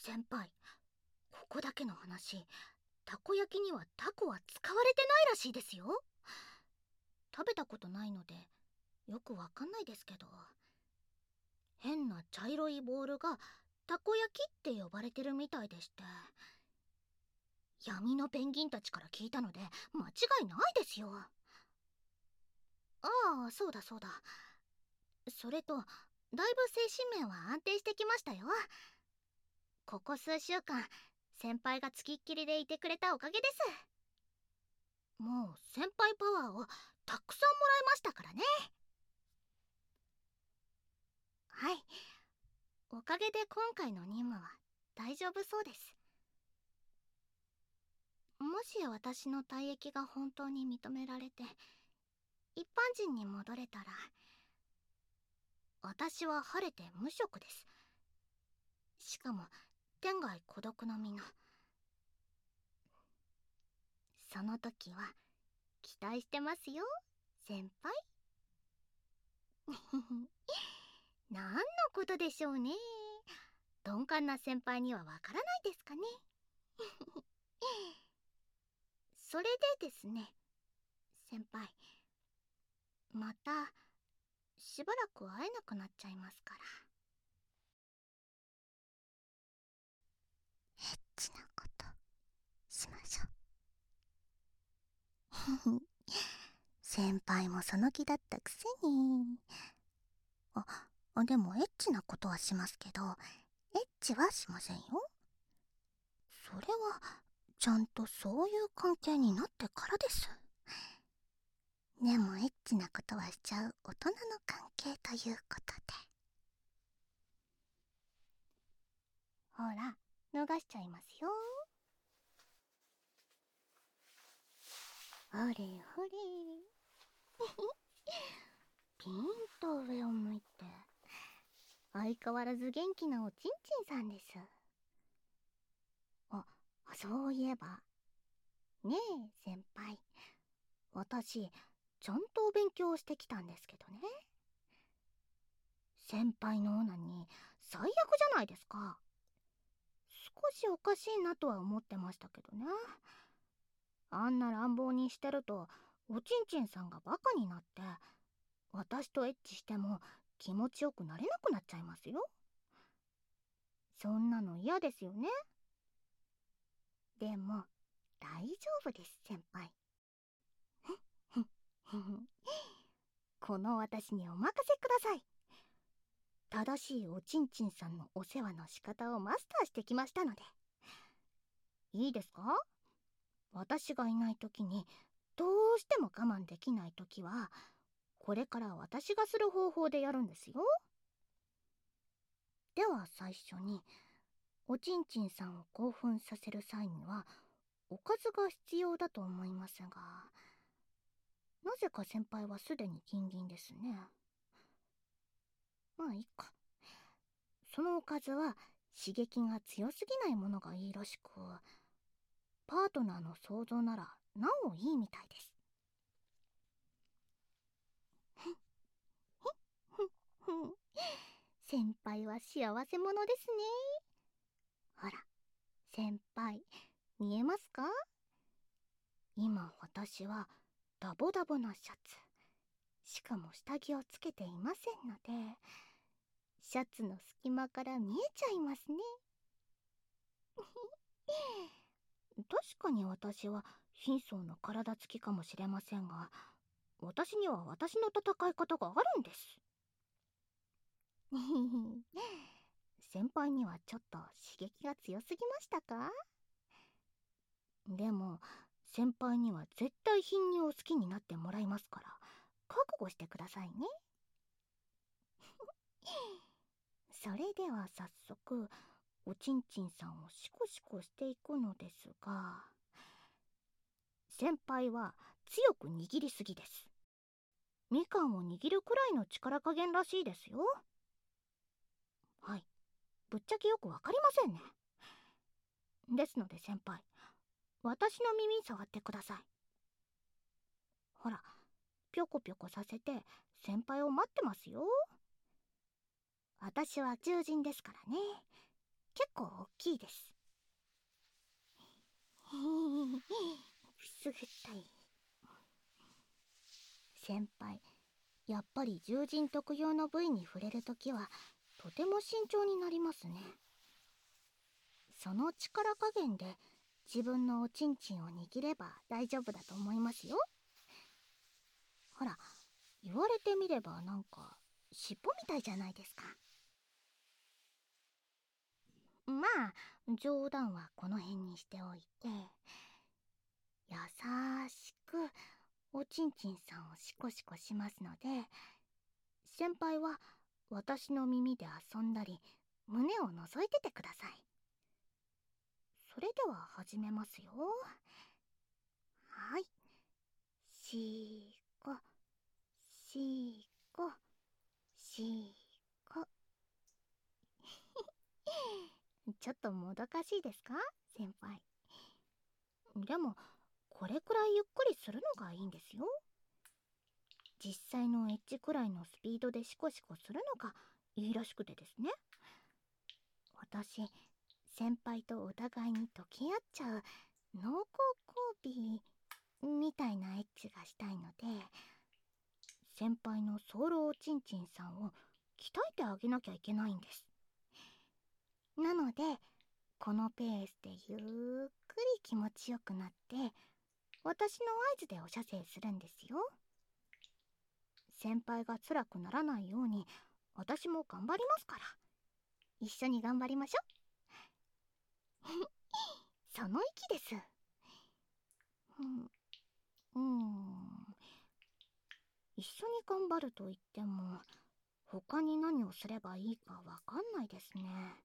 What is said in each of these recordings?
先輩、ここだけの話、たこ焼きにはタコは使われてないらしいですよ。食べたことないのでよくわかんないですけど、変な茶色いボールがたこ焼きって呼ばれてるみたいでして、闇のペンギンたちから聞いたので間違いないですよ。ああ、そうだそうだ。それと、だいぶ精神面は安定してきましたよ。ここ数週間、先輩がつきっきりでいてくれたおかげです。もう先輩パワーをたくさんもらいましたからね。はい、おかげで今回の任務は大丈夫そうです。もし私の退役が本当に認められて一般人に戻れたら、私は晴れて無職です。しかも天涯孤独の身の。その時は期待してますよ、先輩。何のことでしょうね。鈍感な先輩にはわからないですかね。それでですね、先輩、またしばらく会えなくなっちゃいますから。エッチなことしましょう。先輩もその気だったくせに。でもエッチなことはしますけど、エッチはしませんよ。それはちゃんとそういう関係になってからです。でもエッチなことはしちゃう大人の関係ということで。ほら、脱がしちゃいますよ。ほれほれ。ピンと上を向いて。相変わらず元気なおちんちんさんです。そういえば。ねえ、先輩。私、ちゃんとお勉強してきたんですけどね。先輩のオナニー、最悪じゃないですか。少しおかしいなとは思ってましたけどね。あんな乱暴にしてると、おちんちんさんがバカになって、私とエッチしても気持ちよくなれなくなっちゃいますよ。そんなの嫌ですよね。でも、大丈夫です、先輩。この私にお任せください。正しいおちんちんさんのお世話の仕方をマスターしてきましたので。いいですか？私がいない時にどうしても我慢できない時は、これから私がする方法でやるんですよ。では最初に、おちんちんさんを興奮させる際にはおかずが必要だと思いますが、なぜか先輩はすでにギンギンですね。まあいいか。そのおかずは刺激が強すぎないものがいいらしく、パートナーの想像ならなおいいみたいです。先輩は幸せ者ですね。ほら、先輩、見えますか？今私はダボダボなシャツ、しかも下着をつけていませんので、シャツの隙間から見えちゃいますね。確かに私は貧相な体つきかもしれませんが、私には私の戦い方があるんです。先輩にはちょっと刺激が強すぎましたか？でも先輩には絶対品にを好きになってもらいますから、覚悟してくださいね。それでは早速おちんちんさんをシコシコしていくのですが、先輩は強く握りすぎです。みかんを握るくらいの力加減らしいですよ。はい、ぶっちゃけよくわかりませんね。ですので先輩、私の耳触ってください。ほら、ぴょこぴょこさせて先輩を待ってますよ。私は獣人ですからね。 結構大きいです。くすぐったい。先輩、やっぱり獣人特有の部位に触れるときはとても慎重になりますね。その力加減で自分のおちんちんを握れば大丈夫だと思いますよ。ほら、言われてみればなんか尻尾みたいじゃないですか。まあ冗談はこの辺にしておいて、優しくおちんちんさんをシコシコしますので、先輩は私の耳で遊んだり胸を覗いててください。それでは始めますよ。はい。しこしこしこ。ちょっともどかしいですか、先輩。でもこれくらいゆっくりするのがいいんですよ。実際のエッジくらいのスピードでシコシコするのがいいらしくてですね。私、先輩とお互いに溶け合っちゃう濃厚交尾みたいなエッチがしたいので、先輩のソウルおちんちんさんを鍛えてあげなきゃいけないんです。なのでこのペースでゆっくり気持ちよくなって、私の合図でお射精するんですよ。先輩が辛くならないように私も頑張りますから、一緒に頑張りましょう。その息です。一緒に頑張ると言っても他に何をすればいいかわかんないですね。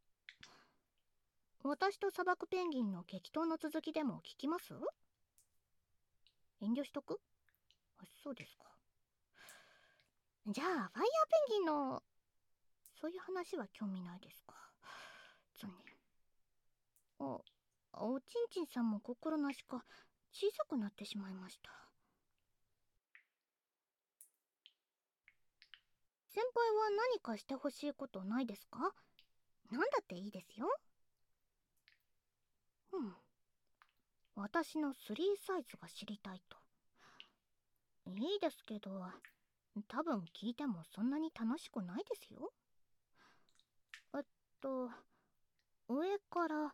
私と砂漠ペンギンの激闘の続きでも聞きます？遠慮しとく？そうですか。じゃあファイヤーペンギンのそういう話は興味ないですか。残念。おちんちんさんも心なしか小さくなってしまいました。先輩は何かしてほしいことないですか？なんだっていいですよ。私の3サイズが知りたいと。いいですけど、多分聞いてもそんなに楽しくないですよ。と、上から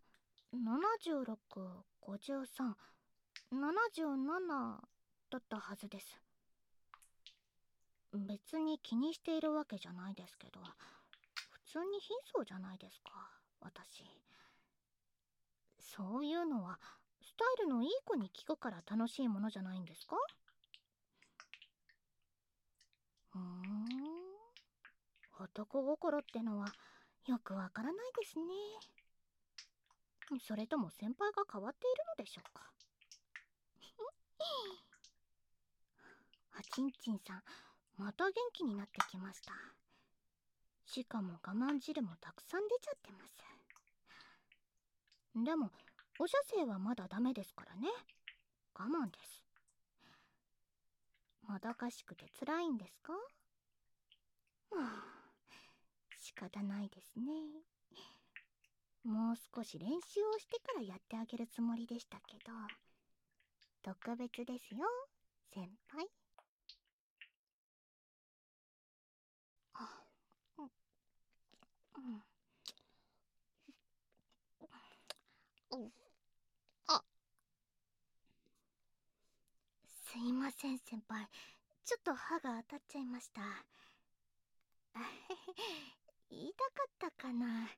76、53、77だったはずです。別に気にしているわけじゃないですけど、普通に貧相じゃないですか、私。そういうのはスタイルのいい子に聞くから楽しいものじゃないんですか？男心ってのはよくわからないですね。それとも先輩が変わっているのでしょうか。おちんちんさん、また元気になってきました。しかも我慢汁もたくさん出ちゃってます。でもお射精はまだダメですからね。我慢です。もどかしくて辛いんですか？仕方ないですね。もう少し練習をしてからやってあげるつもりでしたけど、特別ですよ、先輩。あ、あ、すいません先輩、ちょっと歯が当たっちゃいました。言いたかったかな。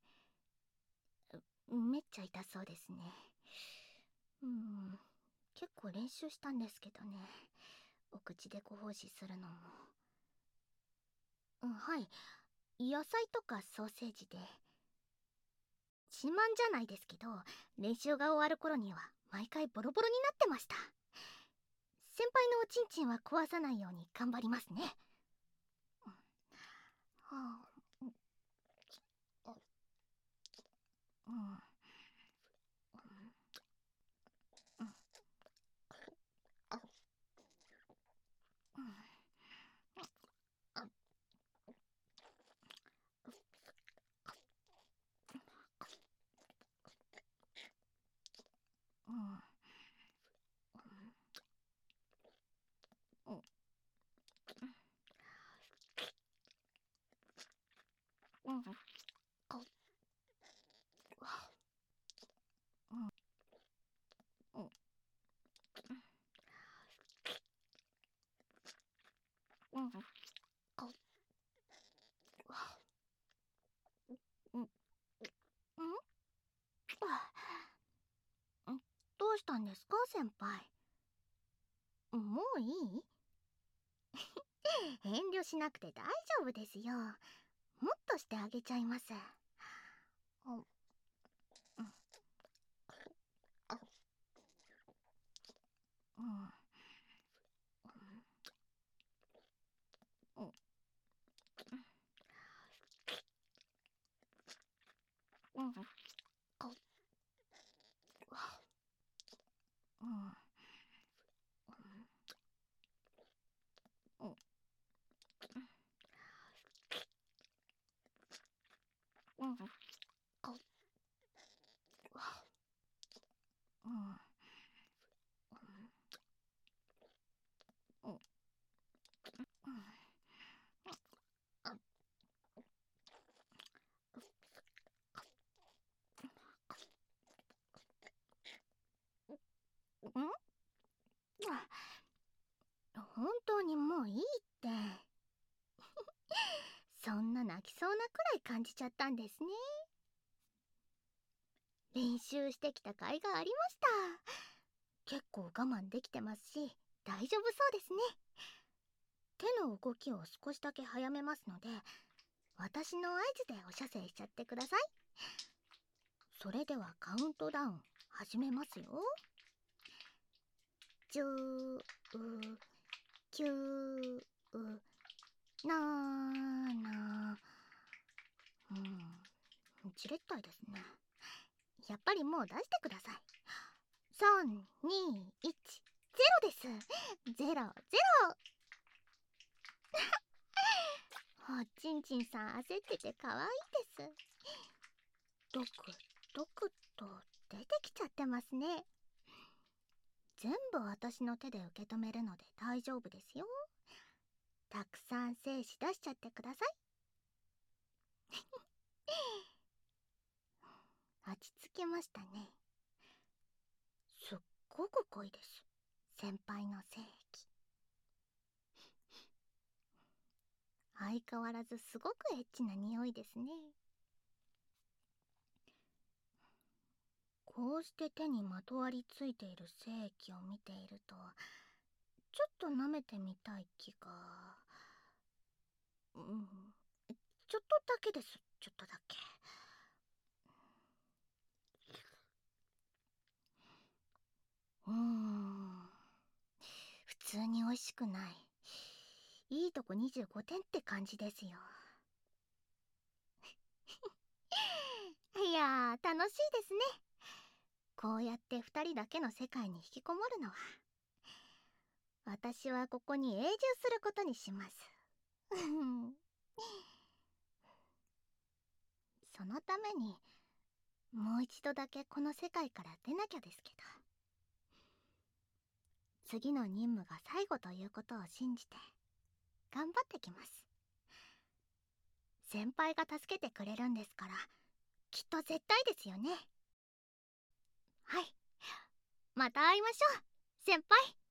めっちゃ痛そうですね。結構練習したんですけどね、お口でご奉仕するのも。はい、野菜とかソーセージで。自慢じゃないですけど、練習が終わる頃には毎回ボロボロになってました。先輩のおちんちんは壊さないように頑張りますね。はあ、うん。 したんですか、先輩。もういい？遠慮しなくて大丈夫ですよ。もっとしてあげちゃいます。うんうんうんうんうんうんうんうんうん本当にもういいって。そんな泣きそうなくらい感じちゃったんですね。練習してきた甲斐がありました。結構我慢できてますし、大丈夫そうですね。手の動きを少しだけ早めますので、私の合図でお射精しちゃってください。それではカウントダウン始めますよ。10、9、7、じれったいですね。やっぱりもう出してください。3、2、1、0です。0、0。おちんちんさん焦ってて可愛いです。ドクドクと出てきちゃってますね。全部私の手で受け止めるので大丈夫ですよ。たくさん精子出しちゃってください。落ち着きましたね。すっごく濃いです、先輩の精液。相変わらずすごくエッチな匂いですね。こうして手にまとわりついている精液を見ていると、ちょっと舐めてみたい気が。ちょっとだけです、ちょっとだけ。普通に美味しくない。いいとこ25点って感じですよ。いやー、楽しいですね。こうやって2人だけの世界に引きこもるのは。私はここに永住することにします。そのためにもう一度だけこの世界から出なきゃですけど、次の任務が最後ということを信じて頑張ってきます。先輩が助けてくれるんですから、きっと絶対ですよね。はい、また会いましょう、先輩。